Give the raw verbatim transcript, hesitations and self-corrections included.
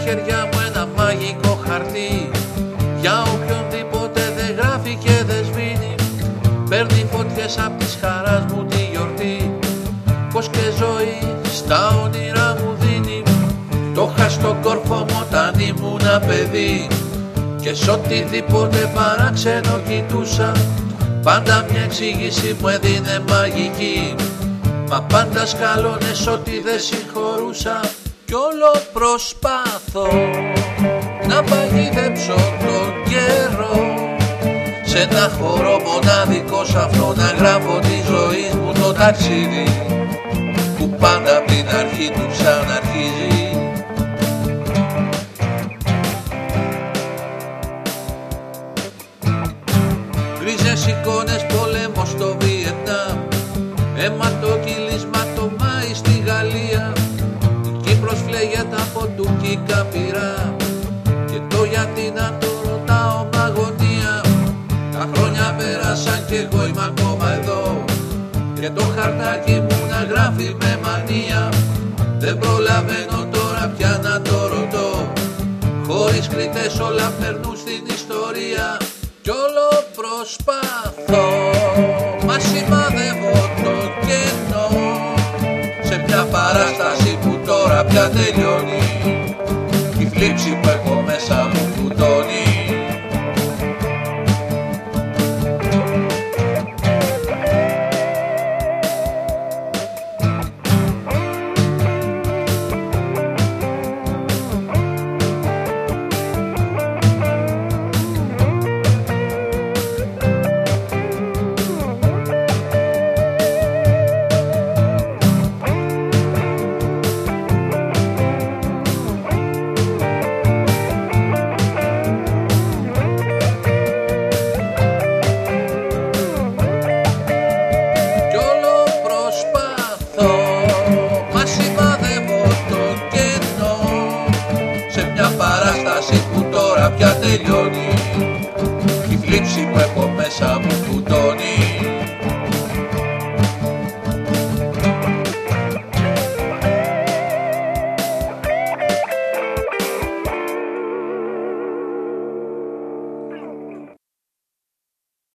χέρια μου ένα μαγικό χαρτί, για οποιονδήποτε δεν γράφει και δεν σβήνει, παίρνει φωτιές απ' της χαράς μου τη γιορτή, πως και ζωή στα όνειρά μου δίνει. Το είχα στον κόρφο μου όταν ήμουνα παιδί, και σ' οτιδήποτε παράξενο κοιτούσα, πάντα μια εξήγηση μου έδινε μαγική, μα πάντα σκάλωνες ότι δεν συγχωρούσα. Κι όλο προσπάθω να παγιδέψω τον καιρό, σε ένα χώρο μοναδικό σ' αυτό να γράφω τη ζωή μου το ταξίδι, που πάντα απ' την αρχή του ξαναρχίζει. Γκρίζες εικόνες, πόλεμος στο Βιετνάμ, αιματοκύλισμα το Μάη στη Γαλλία, η Κύπρος φλέγεται από τουρκικά πυρά, και το γιατί να το ρωτάω μ' αγωνία. Τα χρόνια πέρασαν κι εγώ είμαι ακόμα εδώ, και το χαρτάκι μου να γράφει με μανία. Δεν προλαβαίνω τώρα πια να το ρωτώ, χωρίς κριτές όλα περνούν στην ιστορία. Κι όλο προσπάθω, μα σημαδεύω το κενό, σε μια παράσταση που τώρα πια τελειώνει, η θλίψη που έχω μέσα μου φουτώνει. Που τώρα πια τελειώνει, η θλίψη που έχω μέσα μου